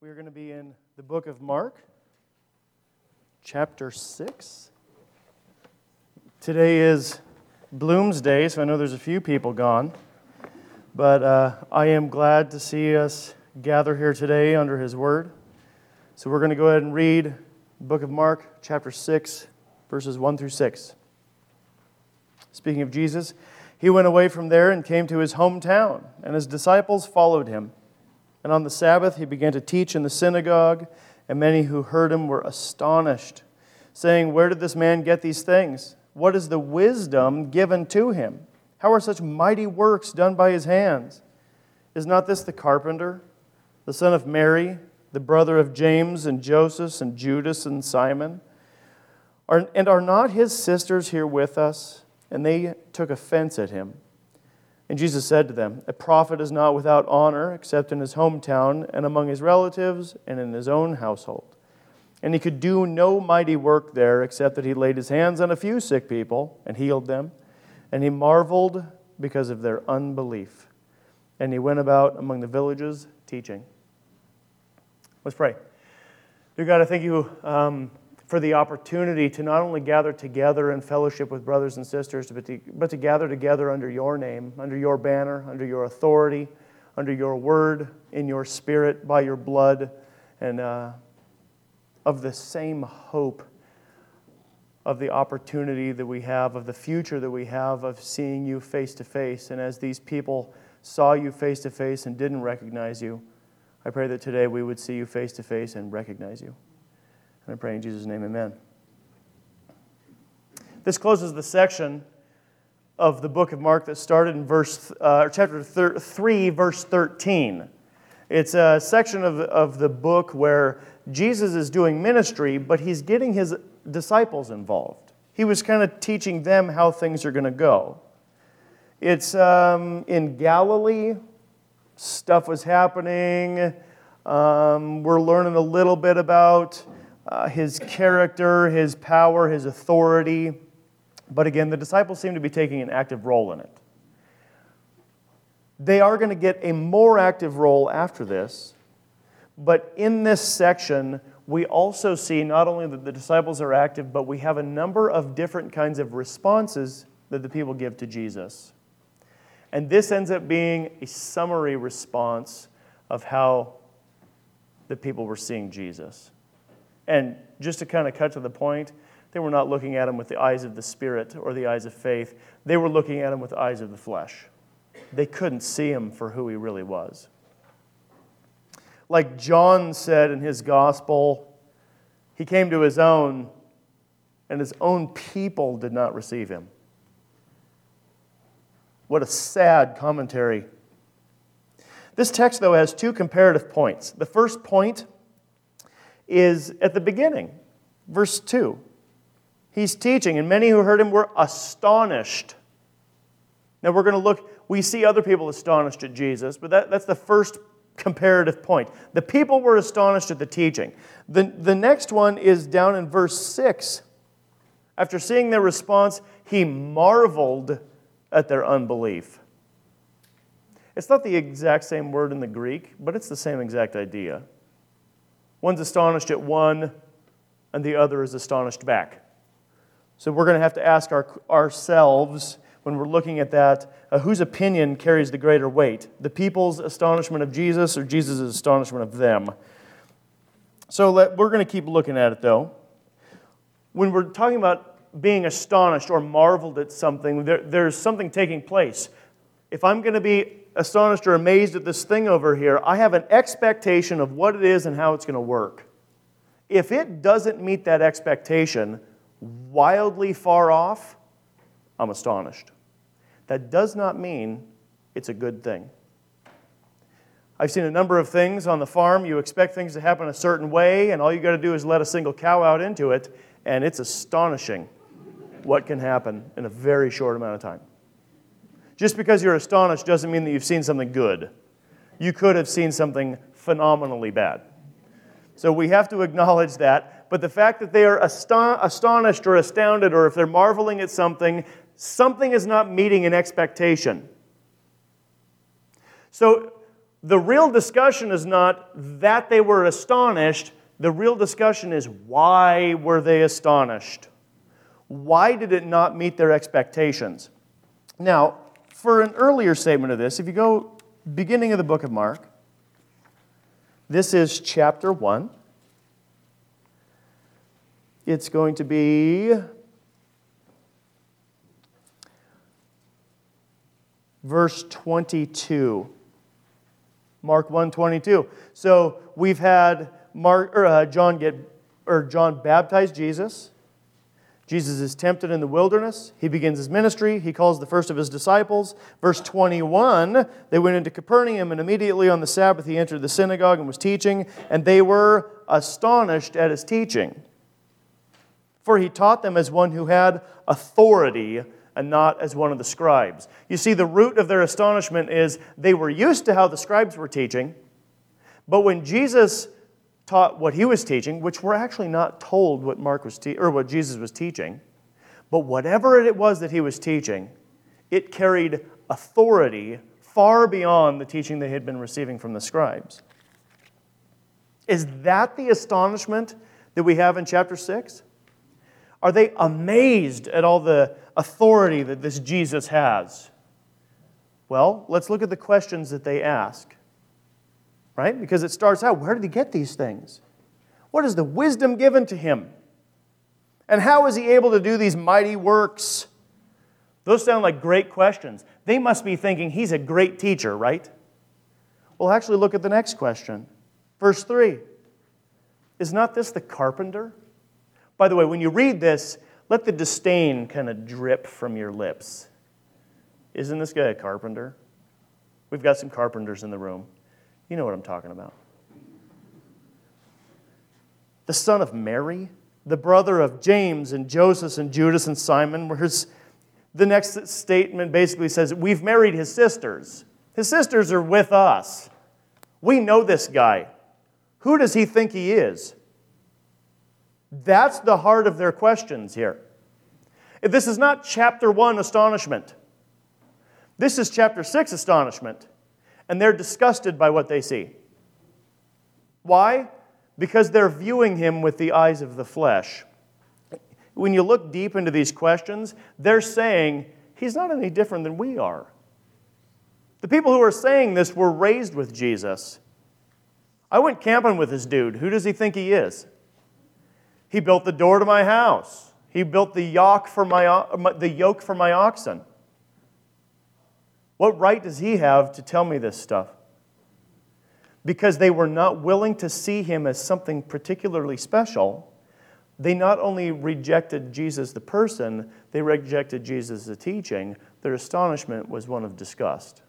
We are going to be in the book of Mark, chapter 6. Today is Bloomsday, so I know there's a few people gone. But I am glad to see us gather here today under His Word. So we're going to go ahead and read the book of Mark, chapter 6, verses 1 through 6. Speaking of Jesus, He went away from there and came to His hometown, and His disciples followed Him. And on the Sabbath He began to teach in the synagogue, and many who heard Him were astonished, saying, "Where did this man get these things? What is the wisdom given to Him? How are such mighty works done by His hands? Is not this the carpenter, the son of Mary, the brother of James and Joseph and Judas and Simon? And are not His sisters here with us?" And they took offense at Him. And Jesus said to them, "A prophet is not without honor except in his hometown and among his relatives and in his own household." And He could do no mighty work there except that He laid His hands on a few sick people and healed them. And He marveled because of their unbelief. And He went about among the villages teaching. Let's pray. Dear God, I thank You for the opportunity to not only gather together in fellowship with brothers and sisters, but to gather together under Your name, under Your banner, under Your authority, under Your word, in Your Spirit, by Your blood, and of the same hope of the opportunity that we have, of the future that we have of seeing You face to face. And as these people saw You face to face and didn't recognize You, I pray that today we would see You face to face and recognize You. And I pray in Jesus' name, amen. This closes the section of the book of Mark that started in chapter 3, verse 13. It's a section of the book where Jesus is doing ministry, but He's getting His disciples involved. He was kind of teaching them how things are going to go. It's in Galilee. Stuff was happening. We're learning a little bit about His character, His power, His authority. But again, the disciples seem to be taking an active role in it. They are going to get a more active role after this. But in this section, we also see not only that the disciples are active, but we have a number of different kinds of responses that the people give to Jesus. And this ends up being a summary response of how the people were seeing Jesus. And just to kind of cut to the point, they were not looking at Him with the eyes of the Spirit or the eyes of faith. They were looking at Him with the eyes of the flesh. They couldn't see Him for who He really was. Like John said in his gospel, He came to His own, and His own people did not receive Him. What a sad commentary. This text, though, has two comparative points. The first point is at the beginning, verse 2. He's teaching, and many who heard Him were astonished. Now we're going to look, we see other people astonished at Jesus, but that's the first comparative point. The people were astonished at the teaching. The next one is down in verse 6. After seeing their response, He marveled at their unbelief. It's not the exact same word in the Greek, but it's the same exact idea. One's astonished at one, and the other is astonished back. So we're going to have to ask ourselves, when we're looking at that, whose opinion carries the greater weight? The people's astonishment of Jesus or Jesus' astonishment of them? So we're going to keep looking at it, though. When we're talking about being astonished or marveled at something, there's something taking place. If I'm going to be astonished or amazed at this thing over here, I have an expectation of what it is and how it's going to work. If it doesn't meet that expectation, wildly far off, I'm astonished. That does not mean it's a good thing. I've seen a number of things on the farm. You expect things to happen a certain way, and all you got to do is let a single cow out into it, and it's astonishing what can happen in a very short amount of time. Just because you're astonished doesn't mean that you've seen something good. You could have seen something phenomenally bad. So we have to acknowledge that. But the fact that they are astonished or astounded, or if they're marveling at something, something is not meeting an expectation. So the real discussion is not that they were astonished. The real discussion is, why were they astonished? Why did it not meet their expectations? Now, for an earlier statement of this, if you go beginning of the book of Mark, this is chapter 1. It's going to be verse 22. Mark 1:22. So we've had John baptize Jesus. Jesus is tempted in the wilderness. He begins his ministry. He calls the first of his disciples. Verse 21, they went into Capernaum, and immediately on the Sabbath he entered the synagogue and was teaching, and they were astonished at his teaching. For he taught them as one who had authority and not as one of the scribes. You see, the root of their astonishment is they were used to how the scribes were teaching, but when Jesus taught what he was teaching, which we're actually not told what what Jesus was teaching, but whatever it was that he was teaching, it carried authority far beyond the teaching they had been receiving from the scribes. Is that the astonishment that we have in chapter 6? Are they amazed at all the authority that this Jesus has? Well, let's look at the questions that they ask. Right? Because it starts out, where did he get these things? What is the wisdom given to him? And how is he able to do these mighty works? Those sound like great questions. They must be thinking he's a great teacher, right? Well, actually look at the next question. Verse 3. Is not this the carpenter? By the way, when you read this, let the disdain kind of drip from your lips. Isn't this guy a carpenter? We've got some carpenters in the room. You know what I'm talking about. The son of Mary, the brother of James and Joseph and Judas and Simon. The next statement basically says, we've married his sisters. His sisters are with us. We know this guy. Who does he think he is? That's the heart of their questions here. This is not chapter 1 astonishment. This is chapter 6 astonishment. And they're disgusted by what they see. Why? Because they're viewing him with the eyes of the flesh. When you look deep into these questions, they're saying, he's not any different than we are. The people who are saying this were raised with Jesus. I went camping with this dude. Who does he think he is? He built the door to my house. He built the yoke for my oxen. What right does he have to tell me this stuff? Because they were not willing to see him as something particularly special, they not only rejected Jesus the person, they rejected Jesus the teaching. Their astonishment was one of disgust.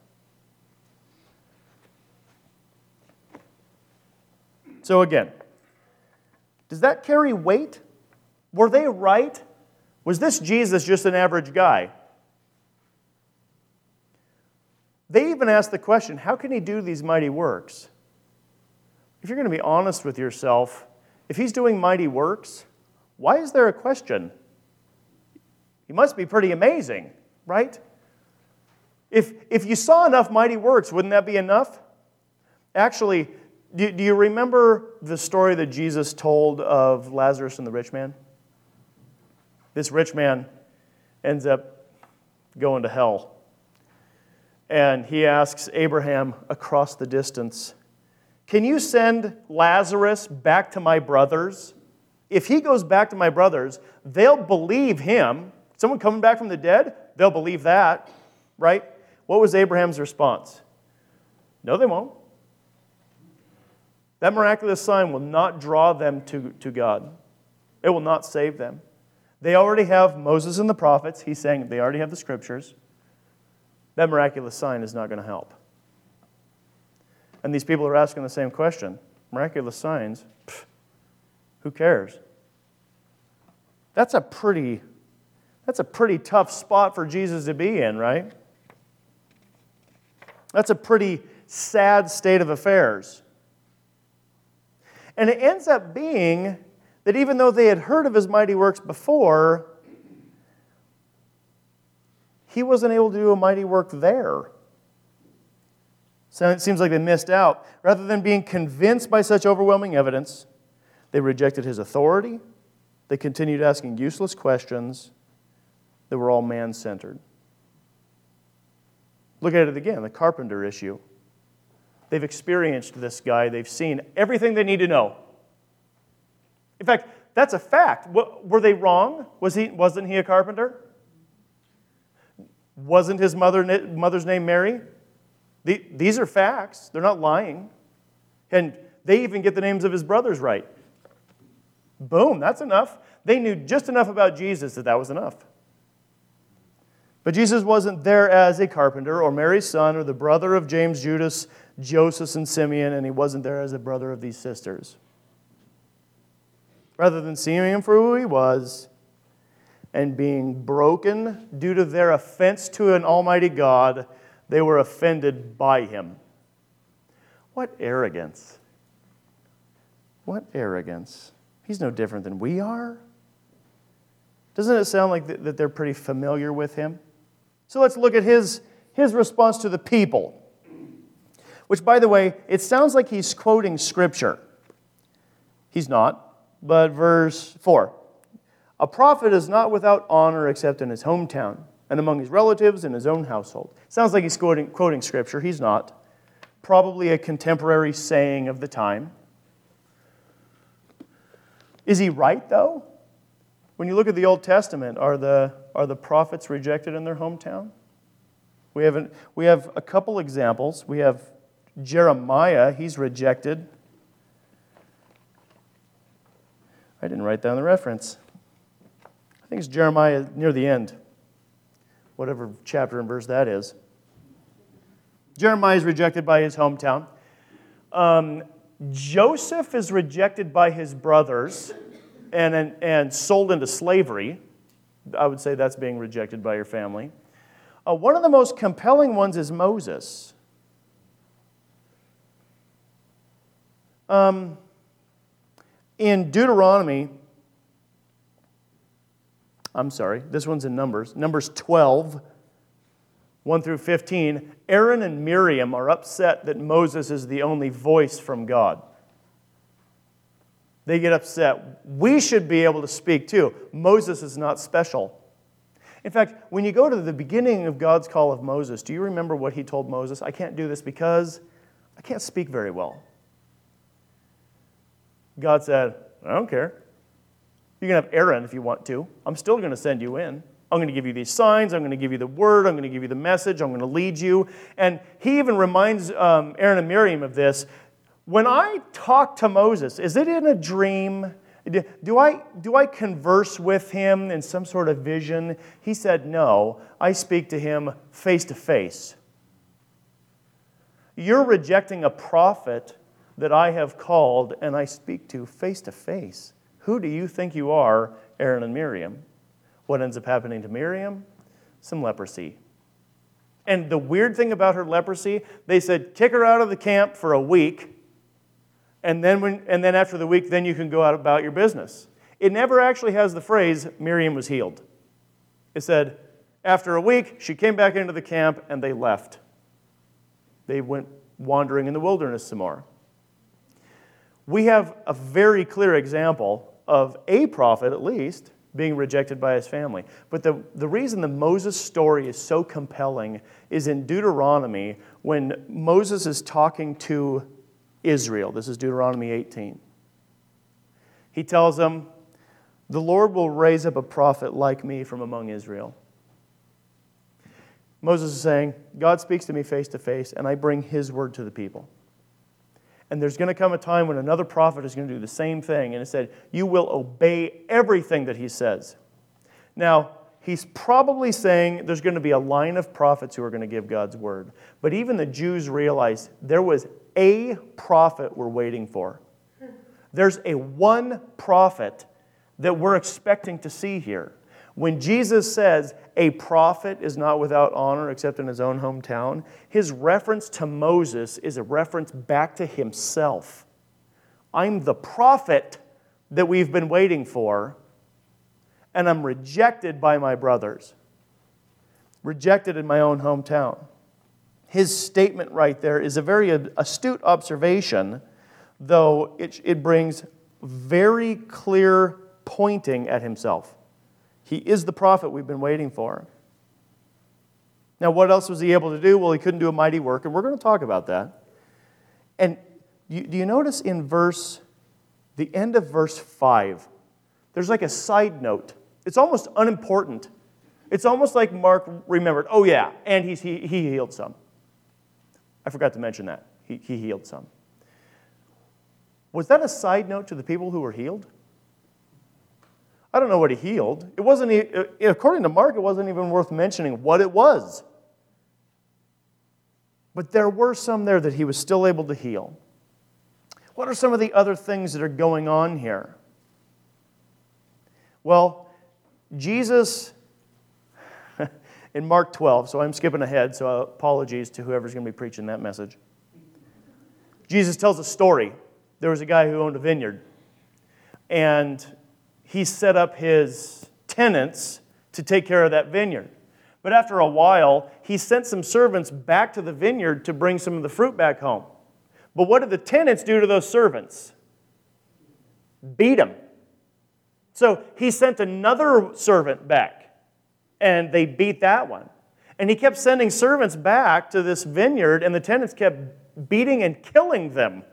So again, does that carry weight? Were they right? Was this Jesus just an average guy? They even asked the question, how can he do these mighty works? If you're going to be honest with yourself, if he's doing mighty works, why is there a question? He must be pretty amazing, right? If you saw enough mighty works, wouldn't that be enough? Actually, do you remember the story that Jesus told of Lazarus and the rich man? This rich man ends up going to hell. And he asks Abraham across the distance, can you send Lazarus back to my brothers? If he goes back to my brothers, they'll believe him. Someone coming back from the dead, they'll believe that, right? What was Abraham's response? No, they won't. That miraculous sign will not draw them to God. It will not save them. They already have Moses and the prophets. He's saying they already have the scriptures. That miraculous sign is not going to help. And these people are asking the same question. Miraculous signs, who cares? That's a pretty tough spot for Jesus to be in, right? That's a pretty sad state of affairs. And it ends up being that even though they had heard of his mighty works before, he wasn't able to do a mighty work there. So it seems like they missed out. Rather than being convinced by such overwhelming evidence, they rejected his authority. They continued asking useless questions that were all man-centered. Look at it again, the carpenter issue. They've experienced this guy. They've seen everything they need to know. In fact, that's a fact. Were they wrong? Wasn't he a carpenter? Wasn't his mother's name Mary? These are facts. They're not lying. And they even get the names of his brothers right. Boom, that's enough. They knew just enough about Jesus that was enough. But Jesus wasn't there as a carpenter or Mary's son or the brother of James, Judas, Joseph, and Simeon, and he wasn't there as a brother of these sisters. Rather than seeing him for who he was and being broken due to their offense to an almighty God, they were offended by him. What arrogance. What arrogance. He's no different than we are. Doesn't it sound like that they're pretty familiar with him? So let's look at his response to the people. Which, by the way, it sounds like he's quoting Scripture. He's not, but verse 4. A prophet is not without honor except in his hometown and among his relatives and his own household. Sounds like he's quoting Scripture. He's not. Probably a contemporary saying of the time. Is he right, though? When you look at the Old Testament, are the prophets rejected in their hometown? We have a couple examples. We have Jeremiah. He's rejected. I didn't write down the reference. I think it's Jeremiah near the end, whatever chapter and verse that is. Jeremiah is rejected by his hometown. Joseph is rejected by his brothers and sold into slavery. I would say that's being rejected by your family. One of the most compelling ones is Moses. In Deuteronomy, this one's in Numbers 12, 1 through 15, Aaron and Miriam are upset that Moses is the only voice from God. They get upset. We should be able to speak too. Moses is not special. In fact, when you go to the beginning of God's call of Moses, do you remember what he told Moses? I can't do this because I can't speak very well. God said, I don't care. You can have Aaron if you want to. I'm still going to send you in. I'm going to give you these signs. I'm going to give you the word. I'm going to give you the message. I'm going to lead you. And he even reminds Aaron and Miriam of this. When I talk to Moses, is it in a dream? Do I converse with him in some sort of vision? He said, no. I speak to him face to face. You're rejecting a prophet that I have called and I speak to face to face. Who do you think you are, Aaron and Miriam? What ends up happening to Miriam? Some leprosy. And the weird thing about her leprosy, they said, kick her out of the camp for a week, and then after the week, then you can go out about your business. It never actually has the phrase, Miriam was healed. It said, after a week, she came back into the camp, and they left. They went wandering in the wilderness some more. We have a very clear example of a prophet, at least, being rejected by his family. But the reason the Moses story is so compelling is in Deuteronomy when Moses is talking to Israel. This is Deuteronomy 18. He tells them, the Lord will raise up a prophet like me from among Israel. Moses is saying, God speaks to me face to face, and I bring his word to the people. And there's going to come a time when another prophet is going to do the same thing. And it said, you will obey everything that he says. Now, he's probably saying there's going to be a line of prophets who are going to give God's word. But even the Jews realized there was a prophet we're waiting for. There's a one prophet that we're expecting to see here. When Jesus says a prophet is not without honor except in his own hometown, his reference to Moses is a reference back to himself. I'm the prophet that we've been waiting for, and I'm rejected by my brothers. Rejected in my own hometown. his statement right there is a very astute observation, though it brings very clear pointing at himself. He is the prophet we've been waiting for. Now, what else was he able to do? Well, he couldn't do a mighty work, and we're going to talk about that. And do you notice in the end of verse 5, there's like a side note. It's almost unimportant. It's almost like Mark remembered, oh yeah, and he healed some. I forgot to mention that. He healed some. Was that a side note to the people who were healed? I don't know what he healed. It wasn't, according to Mark, it wasn't even worth mentioning what it was. But there were some there that he was still able to heal. What are some of the other things that are going on here? Well, Jesus, in Mark 12, so I'm skipping ahead, so apologies to whoever's going to be preaching that message. Jesus tells a story. There was a guy who owned a vineyard, and he set up his tenants to take care of that vineyard. But after a while, he sent some servants back to the vineyard to bring some of the fruit back home. But what did the tenants do to those servants? Beat them. So he sent another servant back, and they beat that one. And he kept sending servants back to this vineyard, and the tenants kept beating and killing them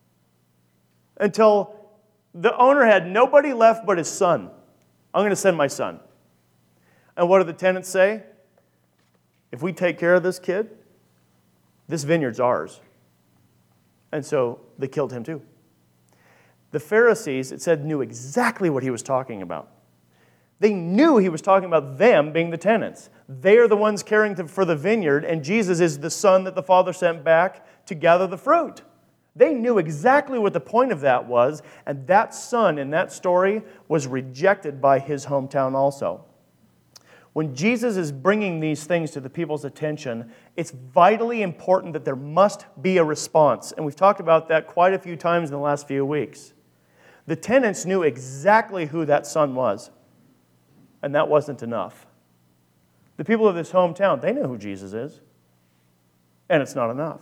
until the owner had nobody left but his son. I'm going to send my son. And what do the tenants say? If we take care of this kid, this vineyard's ours. And so they killed him too. The Pharisees, it said, knew exactly what he was talking about. They knew he was talking about them being the tenants. They are the ones caring for the vineyard, and Jesus is the son that the Father sent back to gather the fruit. They knew exactly what the point of that was, and that son in that story was rejected by his hometown also. When Jesus is bringing these things to the people's attention, it's vitally important that there must be a response. And we've talked about that quite a few times in the last few weeks. The tenants knew exactly who that son was, and that wasn't enough. The people of this hometown, they know who Jesus is, and it's not enough.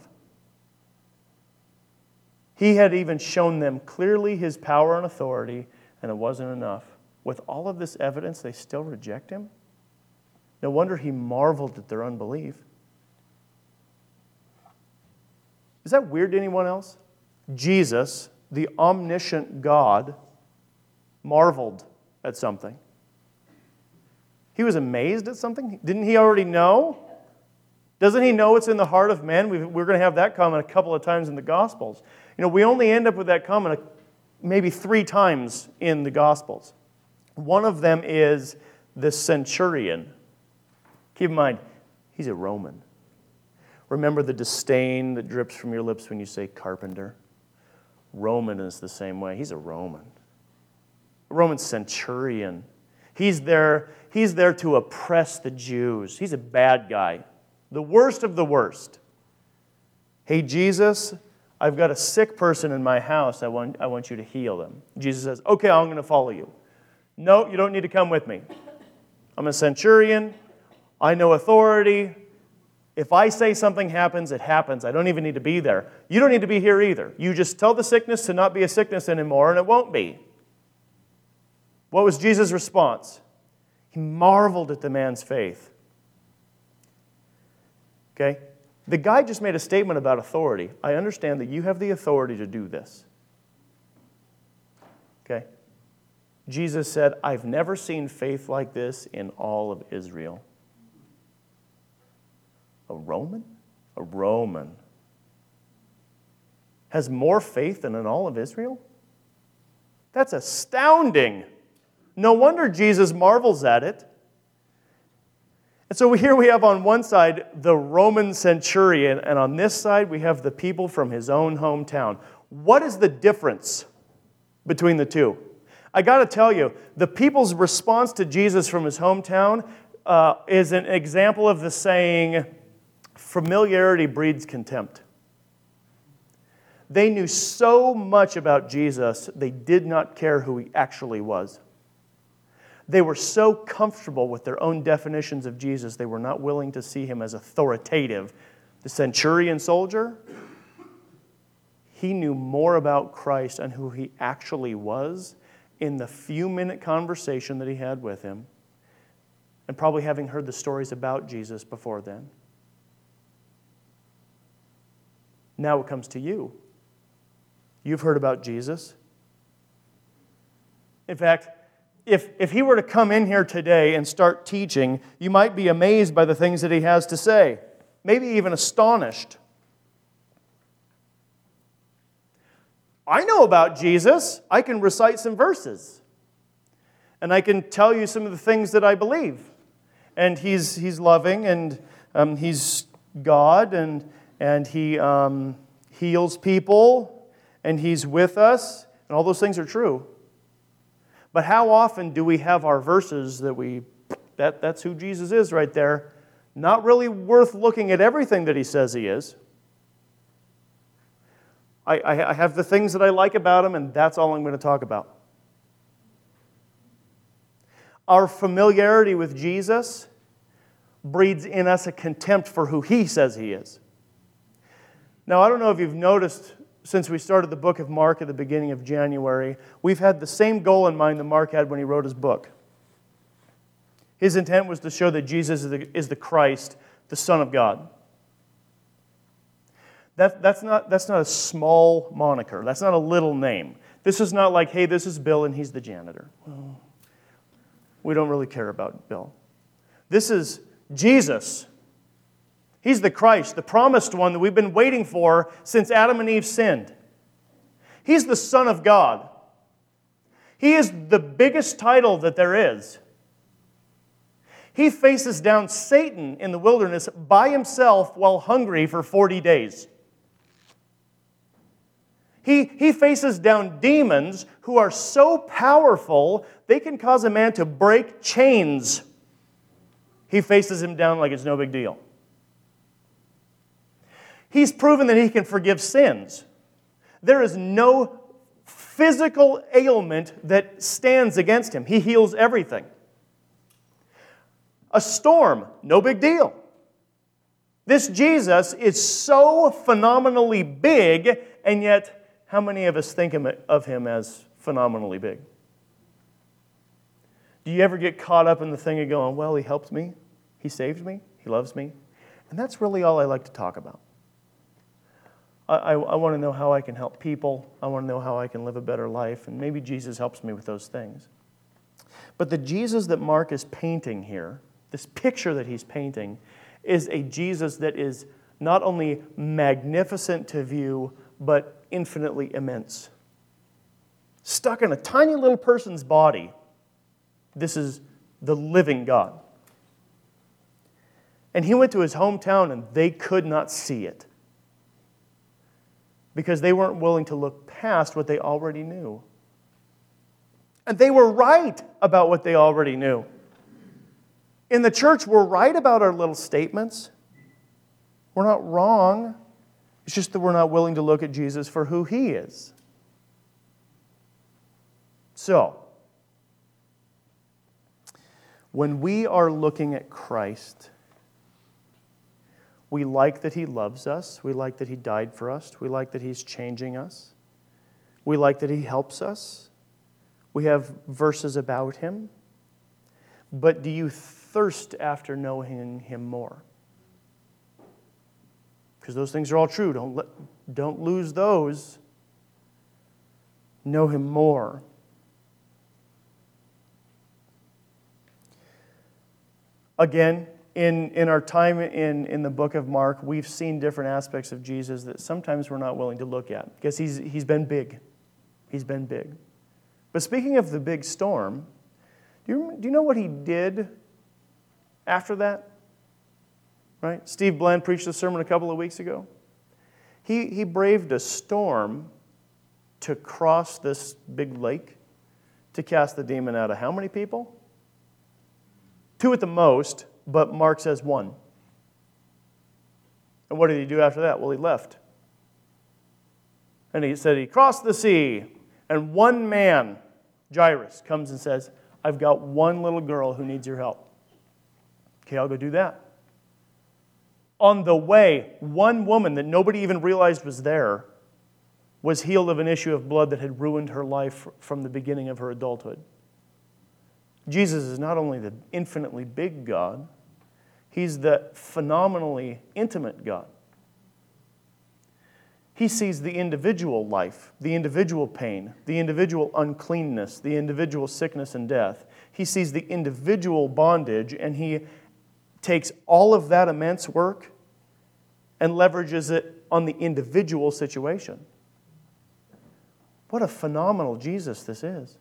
He had even shown them clearly his power and authority, and it wasn't enough. With all of this evidence, they still reject him? No wonder he marveled at their unbelief. Is that weird to anyone else? Jesus, the omniscient God, marveled at something. He was amazed at something? Didn't he already know? Doesn't he know what's in the heart of men? We're going to have that comment a couple of times in the Gospels. You know, we only end up with that comment maybe 3 times in the Gospels. One of them is the centurion. Keep in mind, he's a Roman. Remember the disdain that drips from your lips when you say carpenter? Roman is the same way. He's a Roman. A Roman centurion. He's there to oppress the Jews. He's a bad guy. The worst of the worst. Hey, Jesus, I've got a sick person in my house. I want you to heal them. Jesus says, okay, I'm going to follow you. No, you don't need to come with me. I'm a centurion. I know authority. If I say something happens, it happens. I don't even need to be there. You don't need to be here either. You just tell the sickness to not be a sickness anymore, and it won't be. What was Jesus' response? He marveled at the man's faith. Okay? The guy just made a statement about authority. I understand that you have the authority to do this. Okay? Jesus said, I've never seen faith like this in all of Israel. A Roman? A Roman has more faith than in all of Israel? That's astounding. No wonder Jesus marvels at it. And so here we have on one side the Roman centurion, and on this side we have the people from his own hometown. What is the difference between the two? I got to tell you, the people's response to Jesus from his hometown is an example of the saying, familiarity breeds contempt. They knew so much about Jesus, they did not care who he actually was. They were so comfortable with their own definitions of Jesus, they were not willing to see him as authoritative. The centurion soldier, he knew more about Christ and who he actually was in the few-minute conversation that he had with him, and probably having heard the stories about Jesus before then. Now it comes to you. You've heard about Jesus. In fact, if he were to come in here today and start teaching, you might be amazed by the things that he has to say, maybe even astonished. I know about Jesus. I can recite some verses. And I can tell you some of the things that I believe. And he's loving, and he's God, and he heals people, and he's with us, and all those things are true. But how often do we have our verses that's who Jesus is right there, not really worth looking at everything that he says he is? I have the things that I like about him, and that's all I'm going to talk about. Our familiarity with Jesus breeds in us a contempt for who he says he is. Now, I don't know if you've noticed, since we started the book of Mark at the beginning of January, we've had the same goal in mind that Mark had when he wrote his book. His intent was to show that Jesus is the Christ, the Son of God. That's not a small moniker. That's not a little name. This is not like, hey, this is Bill and he's the janitor. Well, we don't really care about Bill. This is Jesus. He's the Christ, the promised one that we've been waiting for since Adam and Eve sinned. He's the Son of God. He is the biggest title that there is. He faces down Satan in the wilderness by himself while hungry for 40 days. He faces down demons who are so powerful they can cause a man to break chains. He faces him down like it's no big deal. He's proven that he can forgive sins. There is no physical ailment that stands against him. He heals everything. A storm, no big deal. This Jesus is so phenomenally big, and yet how many of us think of him as phenomenally big? Do you ever get caught up in the thing of going, well, he helped me, he saved me, he loves me? And that's really all I like to talk about. I want to know how I can help people. I want to know how I can live a better life. And maybe Jesus helps me with those things. But the Jesus that Mark is painting here, this picture that he's painting, is a Jesus that is not only magnificent to view, but infinitely immense. Stuck in a tiny little person's body, this is the living God. And he went to his hometown and they could not see it, because they weren't willing to look past what they already knew. And they were right about what they already knew. In the church, we're right about our little statements. We're not wrong. It's just that we're not willing to look at Jesus for who he is. So, when we are looking at Christ, we like that he loves us. We like that he died for us. We like that he's changing us. We like that he helps us. We have verses about him. But do you thirst after knowing him more? Because those things are all true. Don't lose those. Know him more. Again, in our time in the book of Mark, we've seen different aspects of Jesus that sometimes we're not willing to look at, because he's been big. He's been big. But speaking of the big storm, do you know what he did after that? Right? Steve Bland preached a sermon a couple of weeks ago. He braved a storm to cross this big lake to cast the demon out of how many people? 2 at the most, but Mark says 1. And what did he do after that? Well, he left. And he said he crossed the sea, and one man, Jairus, comes and says, I've got one little girl who needs your help. Okay, I'll go do that. On the way, one woman that nobody even realized was there was healed of an issue of blood that had ruined her life from the beginning of her adulthood. Jesus is not only the infinitely big God, He's the phenomenally intimate God. He sees the individual life, the individual pain, the individual uncleanness, the individual sickness and death. He sees the individual bondage, and He takes all of that immense work and leverages it on the individual situation. What a phenomenal Jesus this is.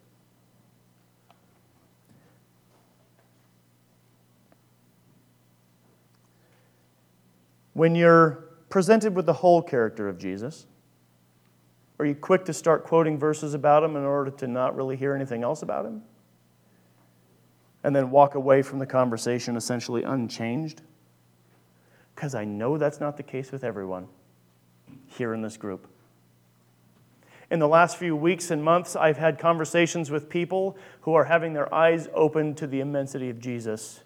When you're presented with the whole character of Jesus, are you quick to start quoting verses about Him in order to not really hear anything else about Him? And then walk away from the conversation essentially unchanged? Because I know that's not the case with everyone here in this group. In the last few weeks and months, I've had conversations with people who are having their eyes opened to the immensity of Jesus.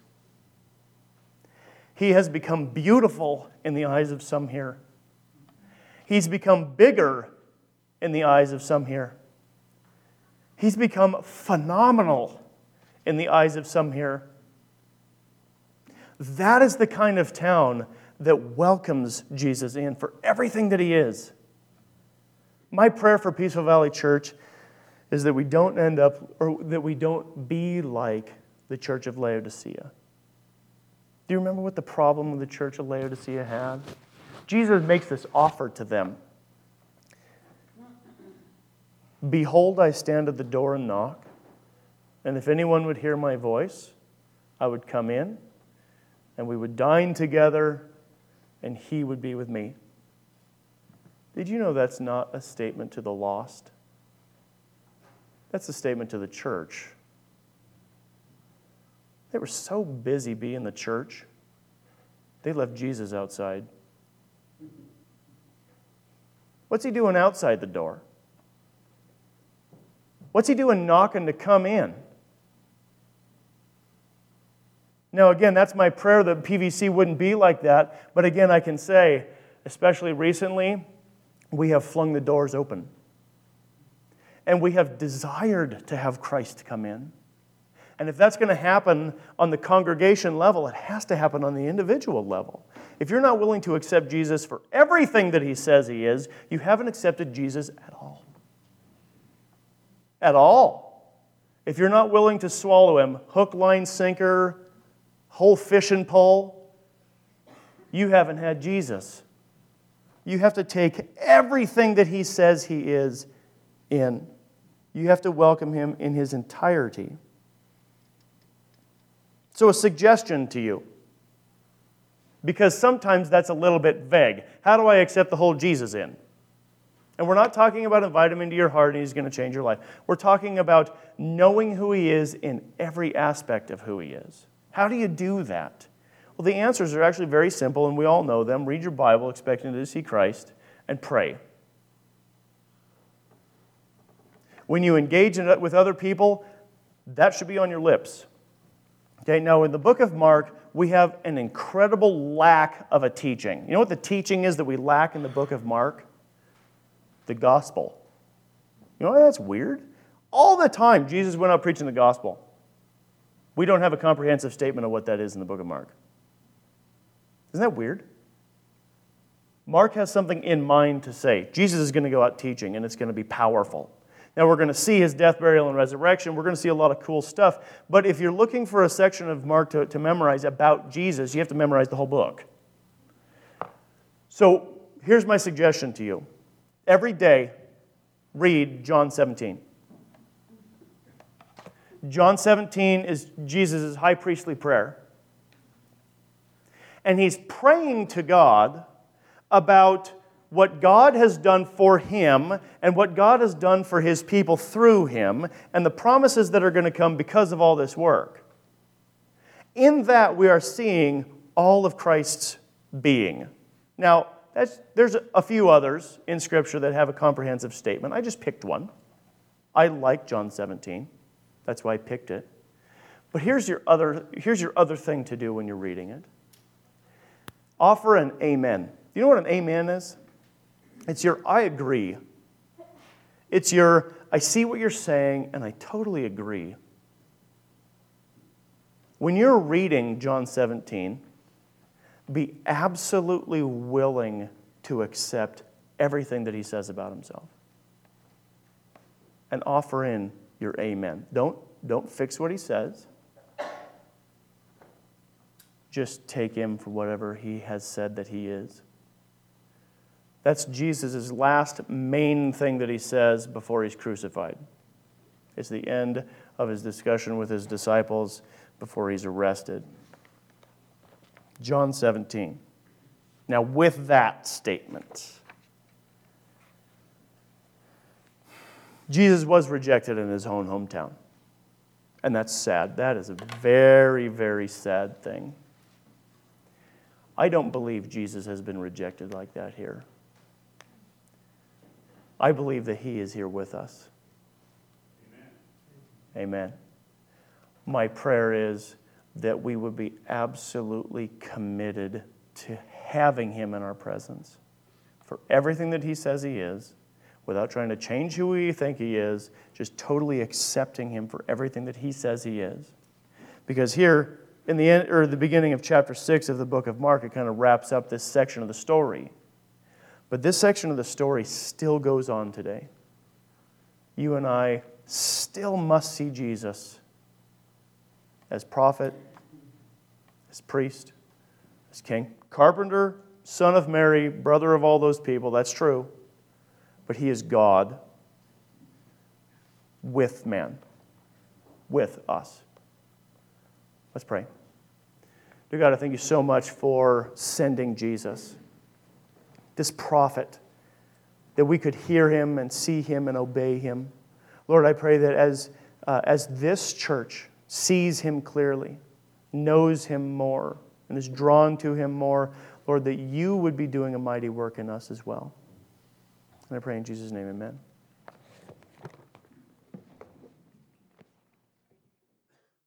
He has become beautiful in the eyes of some here. He's become bigger in the eyes of some here. He's become phenomenal in the eyes of some here. That is the kind of town that welcomes Jesus in for everything that He is. My prayer for Peaceful Valley Church is that we don't end up, or that we don't be like the Church of Laodicea. Do you remember what the problem with the Church of Laodicea had? Jesus makes this offer to them. Behold, I stand at the door and knock, and if anyone would hear my voice, I would come in, and we would dine together, and he would be with me. Did you know that's not a statement to the lost? That's a statement to the church. They were so busy being the church, they left Jesus outside. What's He doing outside the door? What's He doing knocking to come in? Now, again, that's my prayer that PVC wouldn't be like that. But again, I can say, especially recently, we have flung the doors open. And we have desired to have Christ come in. And if that's going to happen on the congregation level, it has to happen on the individual level. If you're not willing to accept Jesus for everything that He says He is, you haven't accepted Jesus at all. At all. If you're not willing to swallow Him, hook, line, sinker, whole fishing pole, you haven't had Jesus. You have to take everything that He says He is in. You have to welcome Him in His entirety. So a suggestion to you, because sometimes that's a little bit vague. How do I accept the whole Jesus in? And we're not talking about invite Him into your heart and He's going to change your life. We're talking about knowing who He is in every aspect of who He is. How do you do that? Well, the answers are actually very simple, and we all know them. Read your Bible, expecting to see Christ, and pray. When you engage with other people, that should be on your lips. Okay, now in the book of Mark, we have an incredible lack of a teaching. You know what the teaching is that we lack in the book of Mark? The gospel. You know, that's weird. All the time, Jesus went out preaching the gospel. We don't have a comprehensive statement of what that is in the book of Mark. Isn't that weird? Mark has something in mind to say. Jesus is going to go out teaching, and it's going to be powerful. Now, we're going to see His death, burial, and resurrection. We're going to see a lot of cool stuff. But if you're looking for a section of Mark to memorize about Jesus, you have to memorize the whole book. So here's my suggestion to you. Every day, read John 17. John 17 is Jesus' high priestly prayer. And He's praying to God about what God has done for Him and what God has done for His people through Him and the promises that are going to come because of all this work. In that, we are seeing all of Christ's being. Now, there's a few others in Scripture that have a comprehensive statement. I just picked one. I like John 17. That's why I picked it. But here's your other thing to do when you're reading it. Offer an amen. Do you know what an amen is? It's your I agree. It's your I see what you're saying and I totally agree. When you're reading John 17, be absolutely willing to accept everything that he says about himself. And offer in your amen. Don't fix what he says. Just take him for whatever he has said that he is. That's Jesus' last main thing that he says before he's crucified. It's the end of his discussion with his disciples before he's arrested. John 17. Now, with that statement, Jesus was rejected in his own hometown. And that's sad. That is a very, very sad thing. I don't believe Jesus has been rejected like that here. I believe that he is here with us. Amen. Amen. My prayer is that we would be absolutely committed to having him in our presence for everything that he says he is, without trying to change who we think he is, just totally accepting him for everything that he says he is. Because here, in the end, or the beginning of chapter 6 of the book of Mark, it kind of wraps up this section of the story. But this section of the story still goes on today. You and I still must see Jesus as prophet, as priest, as king, carpenter, son of Mary, brother of all those people. That's true. But he is God with man, with us. Let's pray. Dear God, I thank you so much for sending Jesus, this prophet, that we could hear him and see him and obey him. Lord, I pray that as this church sees him clearly, knows him more, and is drawn to him more, Lord, that you would be doing a mighty work in us as well. And I pray in Jesus' name, amen.